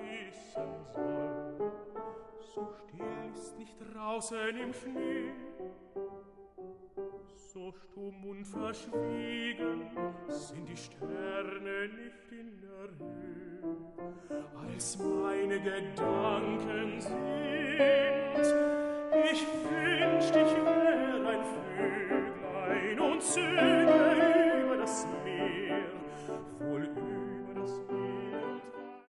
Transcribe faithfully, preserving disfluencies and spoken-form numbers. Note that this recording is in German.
wissen soll. So still ist nicht draußen im Schnee, so stumm und verschwiegen sind die Sterne nicht in der Höhe, als meine Gedanken sind. Ich wünschte, ich wär ein